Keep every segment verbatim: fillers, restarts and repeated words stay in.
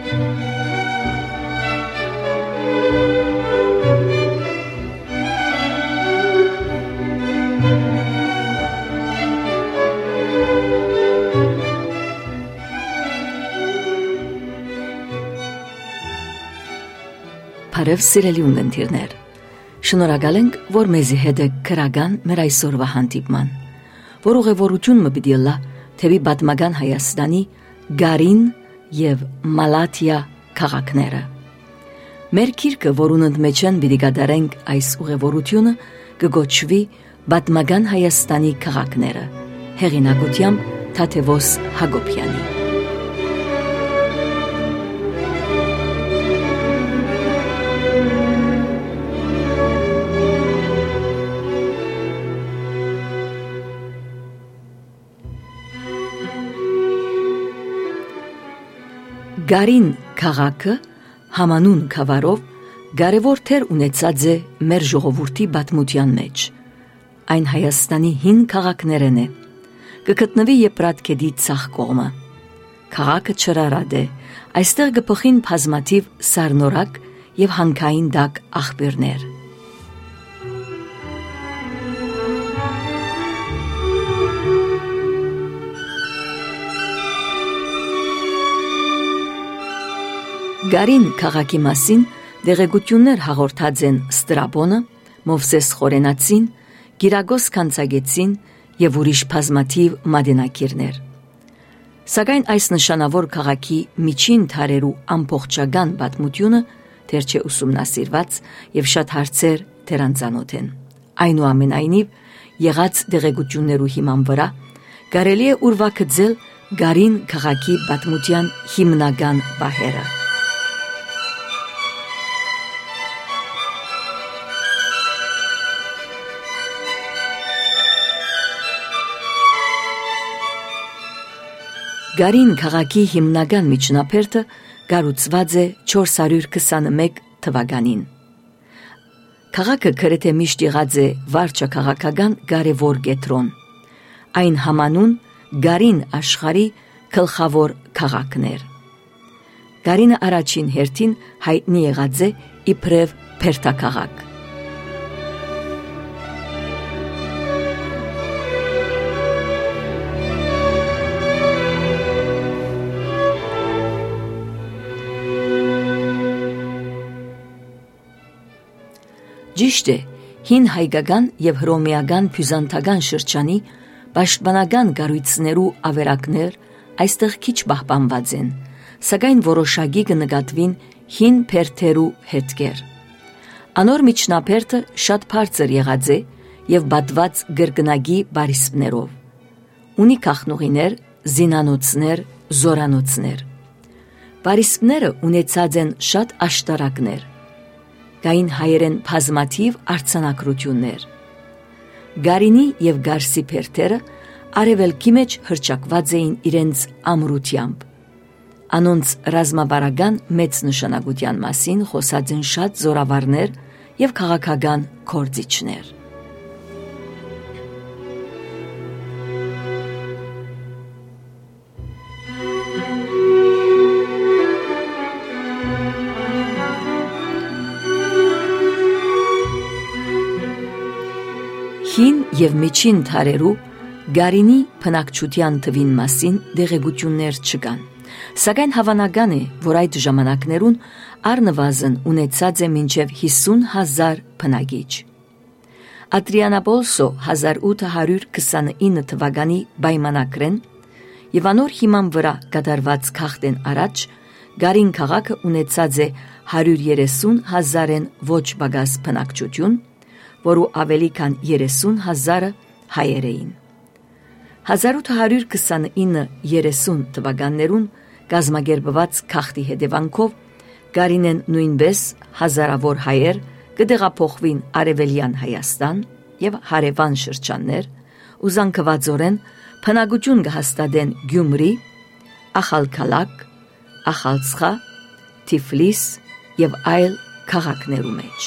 Բարև սիրելի ունգընտիրներ, շնորհակալ ենք, որ մեզի հետ եք քրական մեր այսօրվա հանդիպման, որ ուղևորություն մը պիտի լա թեպի պատմական Հայաստանի Գարին եւ Մալաթիա քաղաքները։ Մեր գիրքը, որուն ընդմեջն պիտի կատարենք այս ուղևորությունը, կգոչվի Պատմական Հայաստանի քաղաքները, հեղինակությամբ Թադևոս Հակոբյանի։ Գարին քաղաքը համանուն գավառով կարևոր դեր ունեցած է մեր ժողովրդի պատմության մեջ։ Այն Հայաստանի հին քաղաքներն է, կգտնվի Եփրատ գետի ցախ կողմը։ Քաղաքը չրարատ է, այստեղ կփոխին բազմաթիվ սառնորակ եւ հանքային դակ աղբյուրներ։ Գարին քաղաքի մասին դեղեցություններ հաղորդած են Ստրաբոնը, Մովսես Խորենացին, Գիրագոս Քանցագեցին եւ ուրիշ բազմաթիվ մատենագիրներ։ Սակայն այս նշանավոր քաղաքի միջին թարերու ամբողջական պատմությունը դեռ չէ ուսումնասիրված եւ շատ հարցեր դրանցանոթ են։ Այնուամենայնիվ, եղած դեղեցություններու հիման վրա կարելի է ուրվագծել Գարին քաղաքի պատմության հիմնական բահերը։ Գարին քաղաքի հիմնական միջնաբերդը կառուցված է չորս հարյուր քսանմեկ թվականին։ Քաղաքը գրեթե միշտ եղած է վարչաքաղաքական կարևոր կետրոն։ Այն համանուն Գարին աշխարհի գլխավոր քաղաքն էր։ Գարինը առաջին հերթին հայտնի եղած է իբրև փերթաքաղաք։ Ճիշտ է, հին հայկական եւ հռոմեական բյուզանդական շրջանի պաշտպանական կառույցներու ավերակներ այստեղ քիչ պահպանված են, սակայն որոշակի կնկատվին հին փերթերու հետքեր։ Անոր միջնաբերդը շատ բարձր եղած է եւ պատված գրկնագի բարիսպներով։ Ունի քաղնուղիներ, զինանոցներ, զորանոցներ։ Բարիսպները ունեցած են շատ աշտարակներ։ Կային հայերեն բազմաթիվ արձանագրություններ։ Գարինի եւ Գարսի փերթերը արևելքի մեջ հրճակված էին իրենց ամրությամբ։ Անոնց ռազմավարական մեծ նշանակության մասին խոսած են շատ զորավարներ եւ քաղաքական գործիչներ։ Հին եւ միջին թարերու Գարինի բնակչության թվին մասին դեղեցություններ չկան, սակայն հավանական է, որ այդ ժամանակներուն առնվազն ունեցած է մինչև հիսուն հազար բնակիչ։ Ադրիանապոլսո հազար ութ հարյուր քսանինը թվականի պայմանագրեն եւ անոր հիման վրա կատարված քաղաքեն առաջ Գարին քաղաքը ունեցած է հարյուր երեսուն հազարեն ոչ բագաս բնակչություն, որու ավելի քան երեսուն հազարը հայեր էին։ հազար ութ հարյուր քսանինը երեսուն թվականներուն կազմակերպված քաղաքի հետևանքով Գարինեն նույնպես հազարավոր հայեր կդեղափոխվին Արևելյան Հայաստան եւ հարևան շրջաններ ու զանգվածորեն բնակություն կհաստատեն Գյումրի, Ախալքալակ, Ախալցխա, Թիֆլիս եւ այլ քաղաքներու մեջ։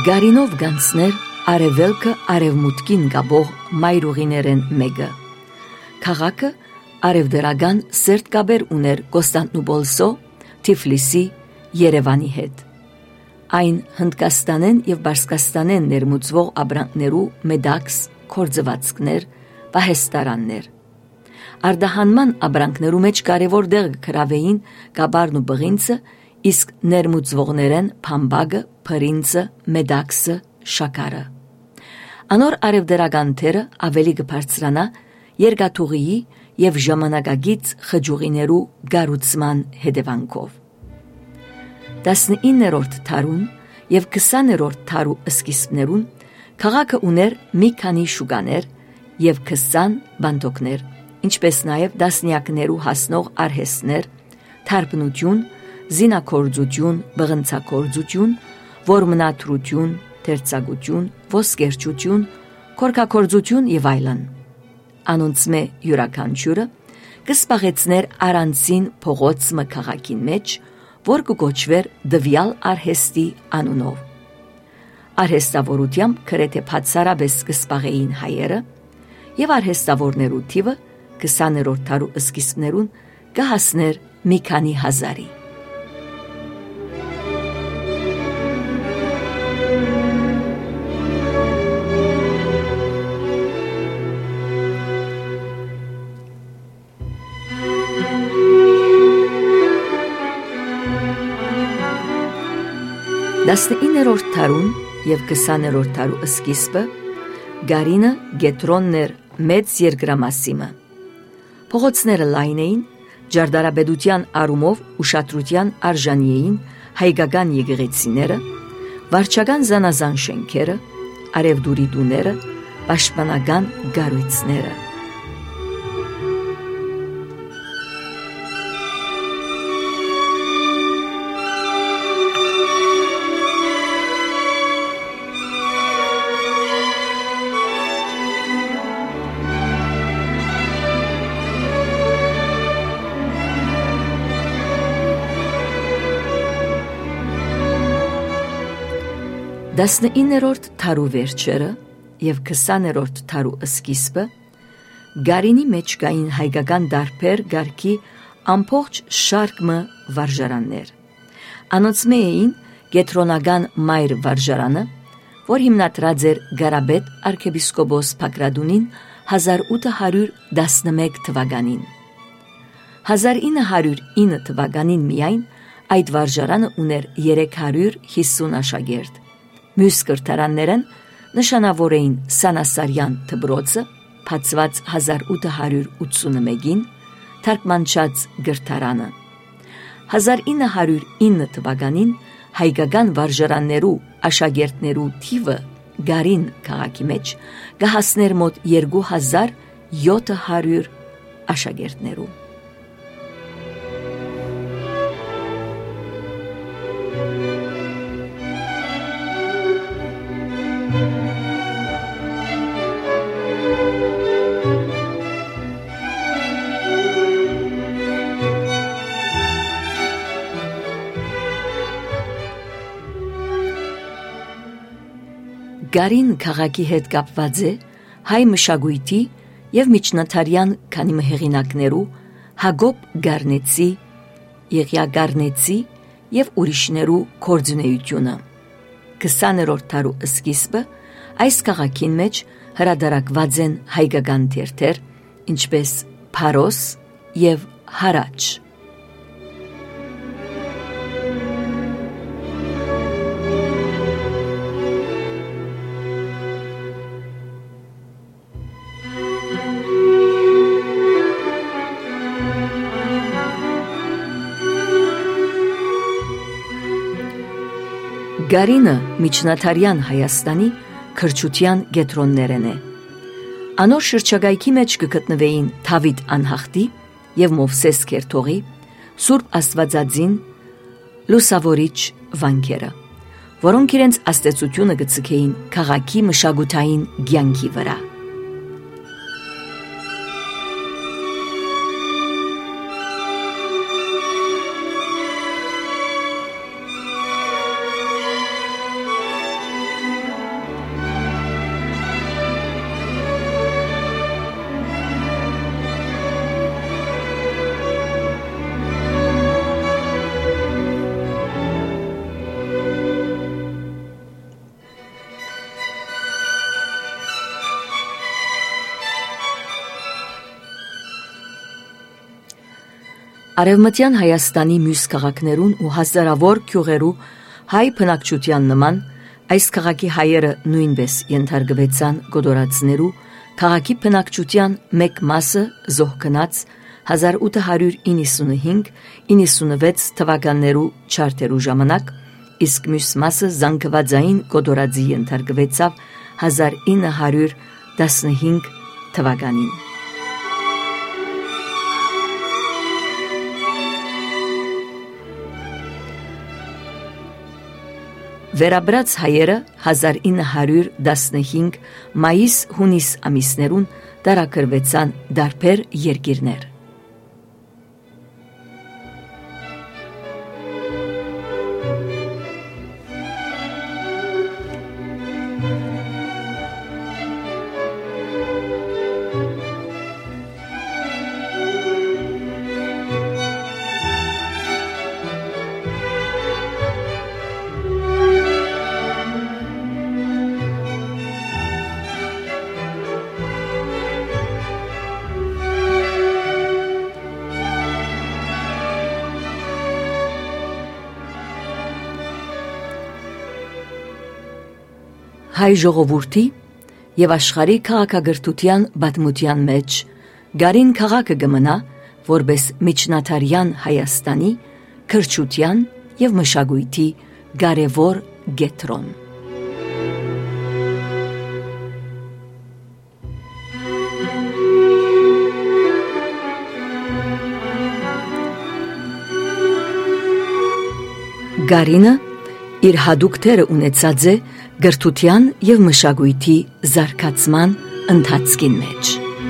Գարինով գանցներ արևելքը արևմուտքին գաբող մայրուղիներեն մեկը։ Քաղաքը արևդրական սերտկաբեր ուներ Կոստանդնուպոլսո, Թիֆլիսի, Երևանի հետ։ Այն Հնդկաստանեն և Պարսկաստանեն ներմուծվող ապրանքներու մեդաքս, կորձվածքներ, պահեստարաններ։ Արդահանման ապրանքներու մեջ կարևոր դեղ գրավեին գաբարն ու բղինցը, իսկ ներմուծվողներեն փամբագը, փրինցը, մեդաքսը, շաքարը։ Անոր արևդրական թերը ավելի կբարձրանա երկաթուղիի և ժամանակագից խջուղիներու գառուցման հետևանքով։ տասնիններորդ դարուն և քսաներորդ դարու սկիզբներուն քաղաքը ուներ մի քանի շուկաներ և քսան բանտոկներ, ինչպես նաև դասնյակներու հասնող արհեստներ, թարբնություն, զինաքործություն, բղնցաքործություն, որմնաթրություն, դերձակություն, ոսկերչություն, քորքաքործություն և այլն։ Անոնցմե յուրաքանչյուրը կսպաղեցներ առանձին փողոցը քաղաքին մեջ, որ կգոչվեր դվյալ արհեստի անունով։ Արհեստավորությամբ գրեթե բացառապես կսպաղեին հայերը և արհեստավորներու թիվը քսաներորդ դարու սկիզբներուն կհասներ մի քանի հազարի։ տասնիններորդ դարուն և քսաներորդ դարու սկիզբը գարինը գետրոններ մեծ երկրամասիմը։ Փողոցները լայն էին, ջարդարաբեդության առումով ուշադրության արժանի էին հայկական եկեղեցիները, վարչական զանազան շենքերը, արևդուրի տուները, պաշտպանական կառույցները։ Տասնիններորդ դարու վերջերը և քսաներորդ դարու սկիզբը գարինի մեջ կային հայկական տարբեր գարքի ամբողջ շարքը վարժարաններ։ Անոնցմե էին գետրոնական մայր վարժարանը, որ հիմնադրած էր Գարաբետ արքեպիսկոպոս Բագրատունին հազար ութ հարյուր տասնմեկ թվականին։ հազար ինը հարյուր ինը թվականին միայն այդ վարժարանը ուներ երեք հարյուր հիսուն աշակերտ։ Մյուս կրթարաններն նշանավոր էին Սանասարյան դպրոցը, բացված հազար ութ հարյուր ութսունմեկին, թարգմանչած գրթարանը։ հազար ինը հարյուր ինը թվականին հայկական վարժարաններու աշակերտներու թիվը գարին քաղաքի մեջ կհասներ մոտ երկու հազար յոթ հարյուր աշակերտներու։ Գարին քաղաքի հետ կապված է հայ մշակույթի և միջնադարյան քանի հեղինակներու Հակոբ Գառնեցի, Եղիա Գառնեցի և ուրիշներու գործունեությունը։ քսաներորդ դարու սկիզբը այս քաղաքին մեջ հրատարակված են հայկական թերթեր, ինչպես Փարոս և Հարաճ։ Գարինը միջնադարյան Հայաստանի քրչության կենտրոններն է։ Անոր շրջակայքի մեջ կգտնվեին Դավիթ անհախտի և Մովսես Քերթողի, Սուրբ Աստվածածին, Լուսավորիչ վանքերը, որոնք իրենց աստեցությունը կցկեին քաղաքի մշակութային կյանքի վրա։ Արևմտյան Հայաստանի մյուս քաղաքներուն ու հազարավոր գյուղերու հայ բնակչության նման այս քաղաքի հայերը նույնպես ենթարկվեցան գոդորացներու քաղաքի բնակչության մեկ մասը զոհգնաց հազար ութ հարյուր իննսունհինգ իննսունվեց թվականներու չարթերու ժամանակ, իսկ մյուս մասը զանգվածային գոդորածի ենթարկվեցավ հազար ինը հարյուր տասնհինգ թվականին։ Վերաբրած հայերը հազար ինը հարյուր տասնհինգ մայիս-հունիս ամիսներուն տարակրվեցան դարբեր երկիրներ։ Հայ ժողովուրդի եւ աշխարհի քաղաքագրթության պատմության մեջ Գարին քաղաքը կմնա որպես միջնադարյան Հայաստանի քրչության եւ մշակույթի կարևոր կետրոն։ Գարինը իր հատուկ թերը ունեցած է գրթության եւ մշակույթի զարգացման ընթացքին մեջ։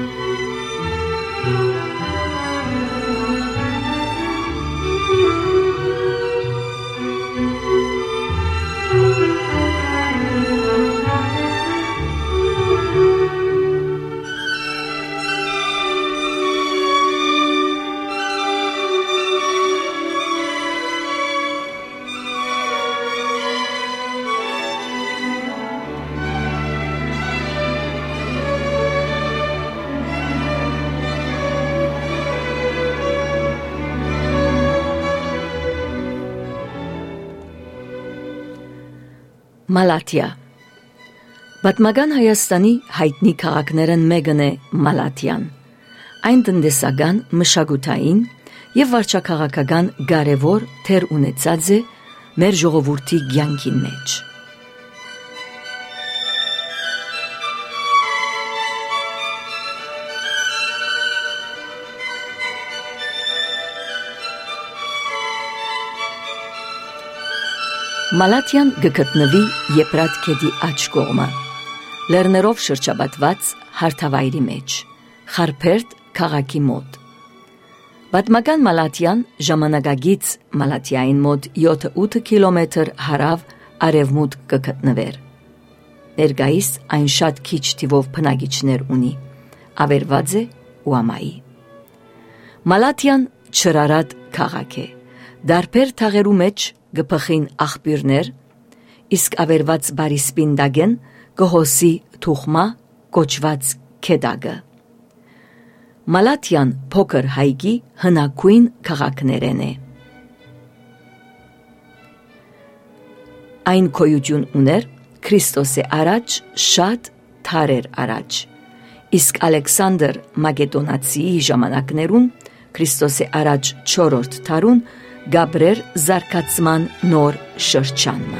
Մալաթիա Պատմական Հայաստանի հայտնի քաղաքներն մեկն է Մալաթիան։ Այն տնտեսական, մշակութային եւ վարչաքաղաքական կարևոր թեր ունեցած է մեր ժողովրդի կյանքի մեջ։ Մալաթիան գտնվի Եփրատ գետի աջ կողմը, լեռներով շրջապատված հարթավայրի մեջ, Խարփերդ քաղաքի մոտ։ Պատմական Մալաթիան ժամանակակից Մալաթիային մոտ յոթ կիլոմետր հարավ արևմուտք կգտնվեր։ Ներկայիս այն շատ քիչ թիվով բնակիչներ ունի, ավերված է Ուամայի։ Մալաթիան չրարատ քաղաք է, դարբեր թաղերու մեջ գփխին աղբյուրներ, իսկ ավերված բարիսպինդագեն գոհոսի թուխմա կոչված քեդագը։ Մալաթիան փոքր հայգի հնակույն քաղաքներեն է։ Այն գոյություն ուներ Քրիստոսի առաջ շատ թարեր առաջ, իսկ Ալեքսանդր Մակեդոնացիի ժամանակներուն Քրիստոսի առաջ չորրորդ դարուն Գաբրեր զարգացման նոր շրջանը։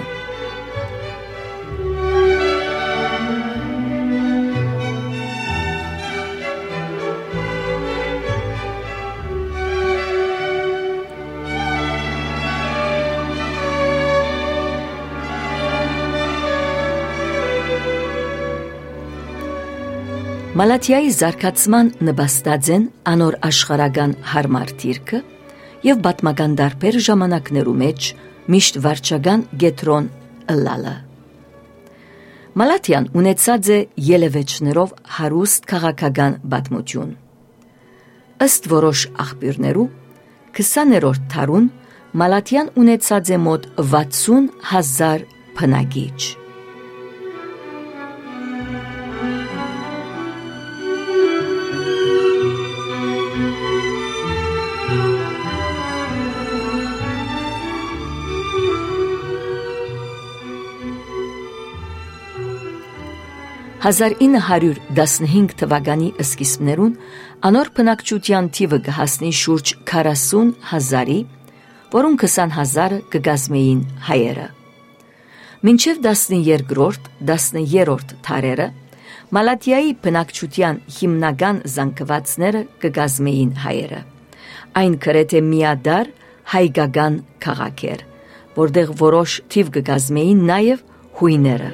Մալաթիայի զարգացման նպաստած են անոր աշխարհական հարմար դիրքը եւ պատմական դարբեր ժամանակներու մեջ միշտ վարչական գետրոն ըլլալը։ Մալաթիան ունեցած է ելևէջներով հարուստ քաղաքական պատմություն։ Ըստ որոշ աղբյուրներու քսաներորդ դարուն Մալաթիան ունեցած է մոտ վաթսուն հազար բնակիչ։ հազար ինը հարյուր տասնհինգ թվականի սկիզբներուն անոր բնակչության թիվը կհասնի շուրջ քառասուն հազարի, որոնք քսան հազարը կգազմեին հայերը։ Մինչև տասներկրորդ տասներորդ դարերը Մալաթիայի բնակչության հիմնական զանգվածները կգազմեին հայերը։ Այն գրեթե միադար հայկական քաղաք էր, որտեղ որոշ թիվ կգազմեին նաև հույները։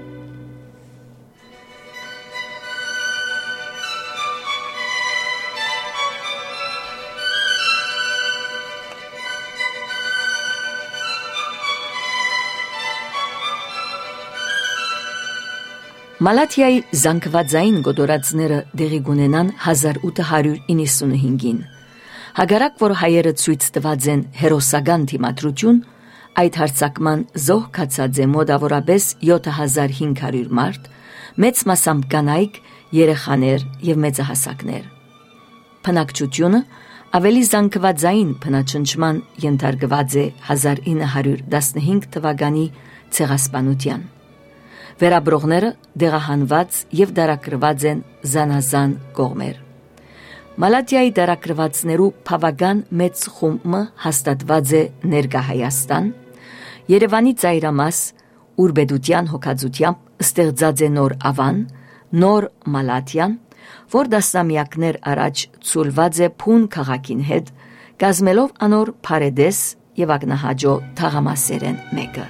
Մալաթիայի զանգվածային գոտորածները դեղի կունենան հազար ութ հարյուր իննսունհինգին։ Հակառակ որ հայերը ցույց տված են հերոսական դիմադրություն, այդ հարձակման զոհ կացած է մոտավորապես յոթ հազար հինգ հարյուր մարդ, մեծ մասամբ կանայք, երեխաներ և մեծահասակներ։ Բնակչությունը ավելի զանգվածային բնաճնչման ենթարկված է հազար ինը հարյուր տասնհինգ թվականի ցեղասպանության։ Վերաբրողները դեղահանված և դարակրված են զանազան կողմեր։ Մալաթիայի դարակրվածներու բավական մեծ խումբը հաստատված է ներկա Հայաստան, Երևանի ծայրամաս ուրբեդության հոգածությամբ ստեղծած է նոր Ավան, նոր Մալաթիան, որ դասնամյակներ առաջ ցուլված է փուն քաղաքին հետ, կազմելով անոր փարեդես և ակնահաջո թաղամասերեն մեկը։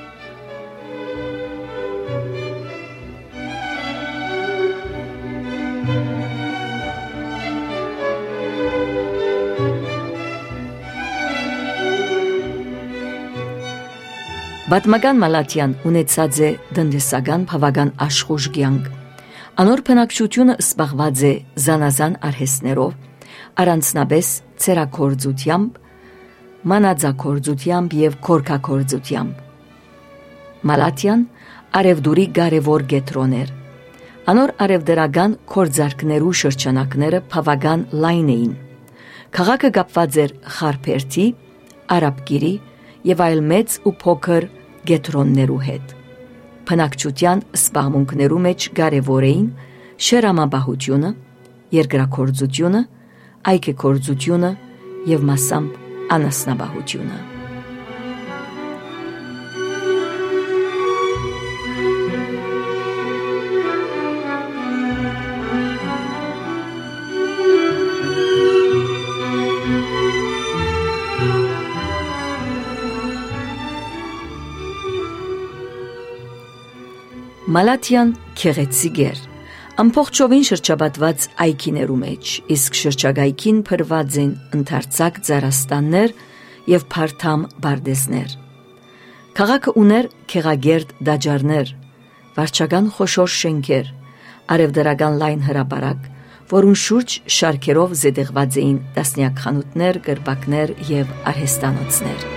Պատմական Մալաթիան ունեցած է տնտեսական բավական աշխուժ կյանք։ Անոր բնակչությունը զբաղված է զանազան արհեստներով, առանձնապես ցերակորձությամբ, մանածակորձությամբ և քորքակորձությամբ։ Մալաթիան արևդուրի կարևոր կետրոն էր։ Անոր արևդրական քորձարկներու շրջանակները բավական լայն էին։ Քաղաքը կապված էր Խարփերդի, Արաբկիրի և այլ մեծ ու փոքր գետրոններու հետ։ Բնակչության սպաղմունքներու մեջ կարևոր էին շերամաբահությունը, երկրաքորձությունը, այգեքորձությունը և մասամբ անասնաբահությունը։ Մալաթիան քեղեցիկ էր, ամբողջովին շրջապատված այգիներու մեջ, իսկ շրջակայքին փրված են ընդարձակ ծառաստաններ և փարթամ բարդեսներ։ Քաղաքը ուներ քեղագերտ տաճարներ, վարչական խոշոր շենքեր, արևդրական լայն հրապարակ, որուն շուրջ շարքերով զետեղված էին տասնյակ խանութներ, կրպակներ և արհեստանոցներ։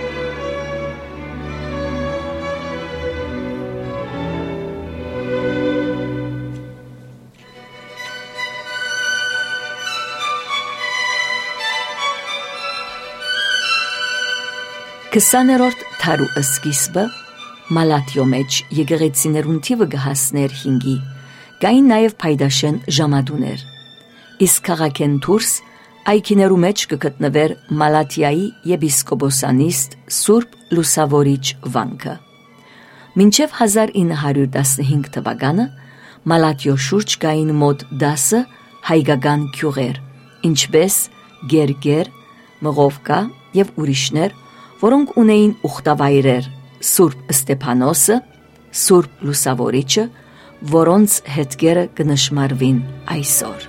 քսաներորդ դարու սկիզբը Մալաթիո մեջ եկեղեցիներուն թիվը կհասներ հինգի, կային նաև փայդաշեն ժամադուներ, իսկ քաղաքեն դուրս այգիներու մեջ կգտնվեր Մալաթիայի եպիսկոպոսանիստ Սուրբ Լուսավորիչ վանքը։ Մինչև հազար ինը հարյուր տասնհինգ թվականը Մալաթիո շուրջ կային մոտ դասը հայկական գյուղեր, ինչպես Գերգեր, Մղովկա և ուրիշներ, որոնք ունեին ուխտավայրեր Սուրբ Ստեփանոսը, Սուրբ Լուսավորիչը, որոնց հետքերը կնշմարվին այսօր։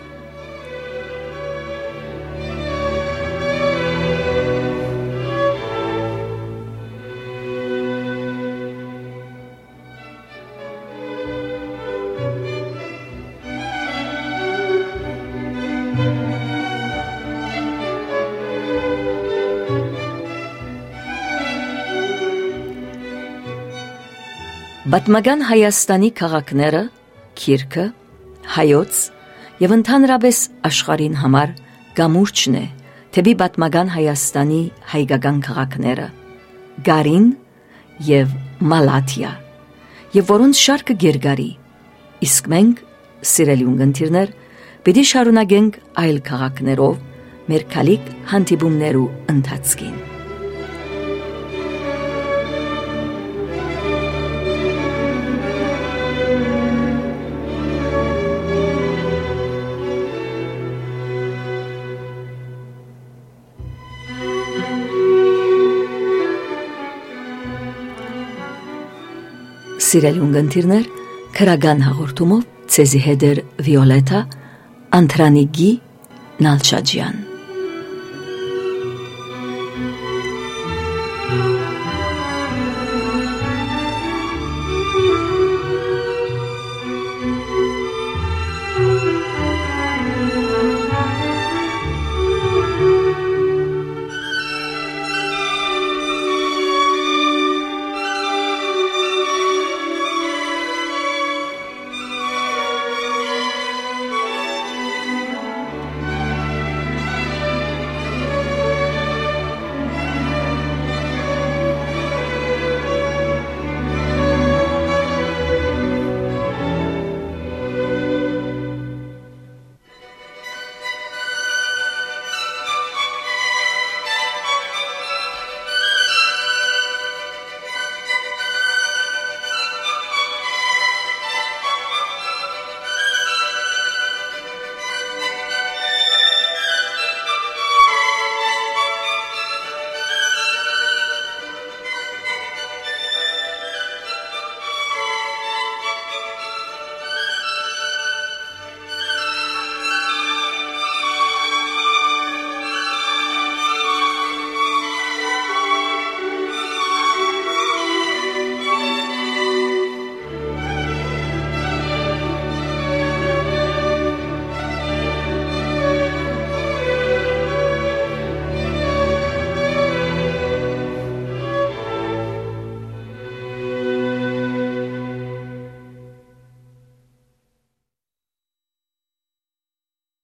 Պատմական Հայաստանի քաղաքները, Քիրքը, Հայոց և ընդհանրապես աշխարհին համար գամուրջն է թեպի պատմական Հայաստանի հայկական քաղաքները, Գարին և Մալաթիա, և որոնց շարքը գերգարի, Իսկ մենք, սիրելի ունգընտիրներ, պիտի շարունակենք այլ քաղաքներով մեր քալիք հանդիպումներու ընթացքին։ Սիրելի ունգընտիրներ, քրական հաղորդումով ցեզի հետ էր Վիոլետա Անտրանիգի Նալչաջյան։